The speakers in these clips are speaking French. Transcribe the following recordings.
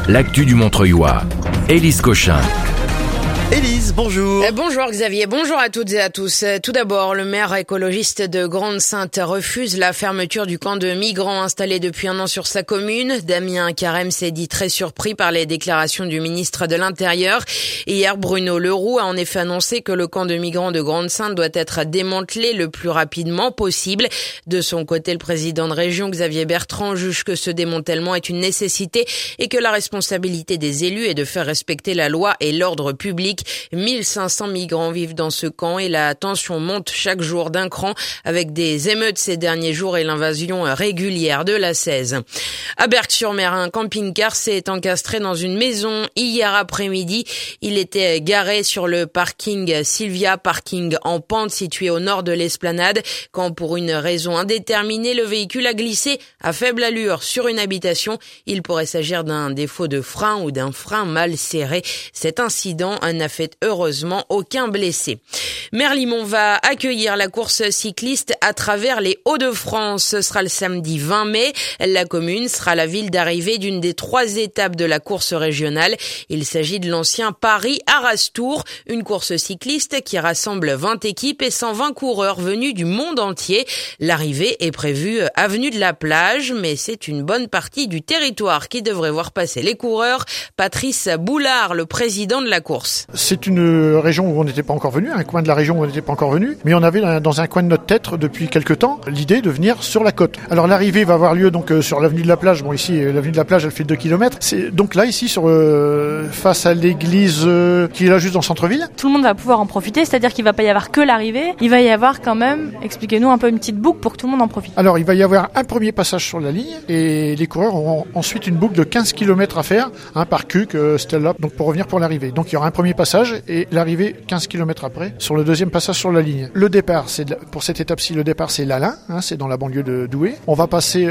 l'actu du Montreuilois. Élise Cochin. Élise, bonjour. Bonjour Xavier, bonjour à toutes et à tous. Tout d'abord, le maire écologiste de Grande-Synthe refuse la fermeture du camp de migrants installé depuis un an sur sa commune. Damien Carême s'est dit très surpris par les déclarations du ministre de l'Intérieur. Hier, Bruno Leroux a en effet annoncé que le camp de migrants de Grande-Synthe doit être démantelé le plus rapidement possible. De son côté, le président de région, Xavier Bertrand, juge que ce démantèlement est une nécessité et que la responsabilité des élus est de faire respecter la loi et l'ordre public. 1500 migrants vivent dans ce camp et la tension monte chaque jour d'un cran avec des émeutes ces derniers jours et l'invasion régulière de la 16. À Berck-sur-Mer, un camping-car s'est encastré dans une maison hier après-midi. Il était garé sur le parking Sylvia, parking en pente situé au nord de l'esplanade, quand pour une raison indéterminée, le véhicule a glissé à faible allure sur une habitation. Il pourrait s'agir d'un défaut de frein ou d'un frein mal serré. Cet incident n'a fait heureusement aucun blessé. Merlimont va accueillir la course cycliste à travers les Hauts-de-France. Ce sera le samedi 20 mai. La commune sera la ville d'arrivée d'une des 3 étapes de la course régionale. Il s'agit de l'ancien Paris-Arras-Tours, une course cycliste qui rassemble 20 équipes et 120 coureurs venus du monde entier. L'arrivée est prévue avenue de la Plage, mais c'est une bonne partie du territoire qui devrait voir passer les coureurs. Patrice Boulard, le président de la course. C'est une région où on n'était pas encore venu, un coin de la région où on n'était pas encore venu, mais on avait dans un coin de notre tête depuis quelques temps l'idée de venir sur la côte. Alors l'arrivée va avoir lieu donc sur l'avenue de la Plage. Bon, ici l'avenue de la Plage elle fait 2 km. C'est donc là ici sur face à l'église qui est là juste dans le centre-ville. Tout le monde va pouvoir en profiter, c'est-à-dire qu'il va pas y avoir que l'arrivée, il va y avoir quand même, expliquez-nous un peu une petite boucle pour que tout le monde en profite. Alors il va y avoir un premier passage sur la ligne et les coureurs auront ensuite une boucle de 15 km à faire, par Cuc, Stella, donc pour revenir pour l'arrivée. Donc il y aura un premier passage et l'arrivée 15 km après sur le deuxième passage sur la ligne. Le départ, pour cette étape-ci, le départ c'est l'Alain, c'est dans la banlieue de Douai. On va passer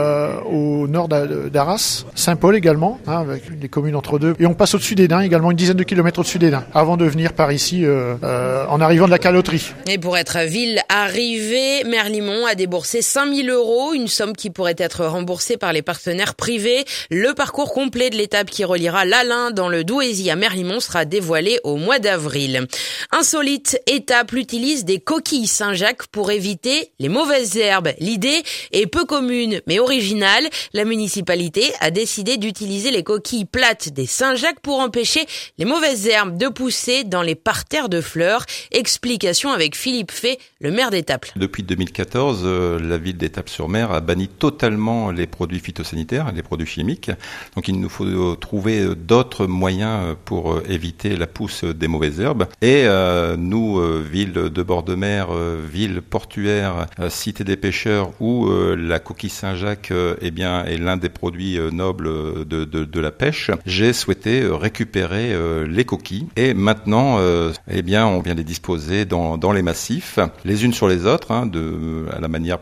au nord d'Arras, Saint-Paul également, avec les communes entre deux. Et on passe au-dessus des Daims, également une dizaine de kilomètres au-dessus des Daims, avant de venir par ici en arrivant de la Caloterie. Et pour être ville arrivée, Merlimont a déboursé 5 000 €, une somme qui pourrait être remboursée par les partenaires privés. Le parcours complet de l'étape qui reliera l'Alain dans le Douaisis à Merlimont sera dévoilé au mois d'avril. Insolite étape utilise des coquilles Saint-Jacques pour éviter les mauvaises herbes. L'idée est peu commune mais originale. La municipalité a décidé d'utiliser les coquilles plates des Saint-Jacques pour empêcher les mauvaises herbes de pousser dans les parterres de fleurs. Explication avec Philippe Fay, le maire d'Étaples. Depuis 2014, la ville d'Étaples-sur-Mer a banni totalement les produits phytosanitaires, les produits chimiques. Donc il nous faut trouver d'autres moyens pour éviter la pousse des mauvaises herbes. Et nous, ville de bord de mer, ville portuaire, cité des pêcheurs, où la coquille Saint-Jacques est l'un des produits nobles de la pêche, j'ai souhaité récupérer les coquilles. Et maintenant, on vient les disposer dans les massifs, les unes sur les autres, à la manière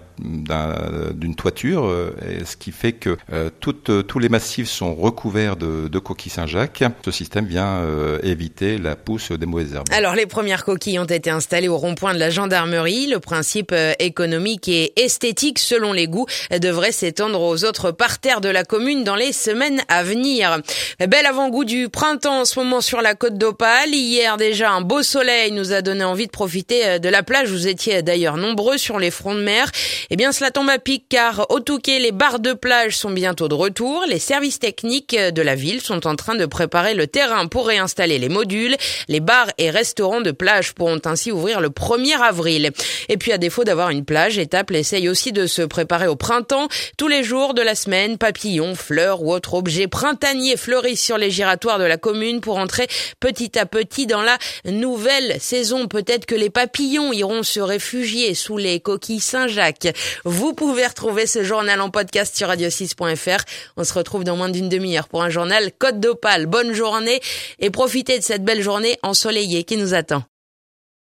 d'une toiture, ce qui fait que tous les massifs sont recouverts de coquilles Saint-Jacques. Ce système vient éviter la pousse des mauvaises herbes. Alors, les premières coquilles ont été installées au rond-point de la gendarmerie. Le principe économique et esthétique, selon les goûts, devrait s'étendre aux autres parterres de la commune dans les semaines à venir. Bel avant-goût du printemps en ce moment sur la côte d'Opale. Hier, déjà, un beau soleil nous a donné envie de profiter de la plage. Vous étiez d'ailleurs nombreux sur les fronts de mer. Eh bien, cela tombe à pic car au Touquet, les bars de plage sont bientôt de retour. Les services techniques de la ville sont en train de préparer le terrain pour réinstaller les modules. Les bars et restaurants de plage pourront ainsi ouvrir le 1er avril. Et puis, à défaut d'avoir une plage, Étaples essaye aussi de se préparer au printemps. Tous les jours de la semaine, papillons, fleurs ou autres objets printaniers fleurissent sur les giratoires de la commune pour entrer petit à petit dans la nouvelle saison. Peut-être que les papillons iront se réfugier sous les coquilles Saint-Jacques. Vous pouvez retrouver ce journal en podcast sur radio6.fr. On se retrouve dans moins d'une demi-heure pour un journal Côte d'Opale. Bonne journée et profitez de cette belle journée ensoleillée qui nous attend.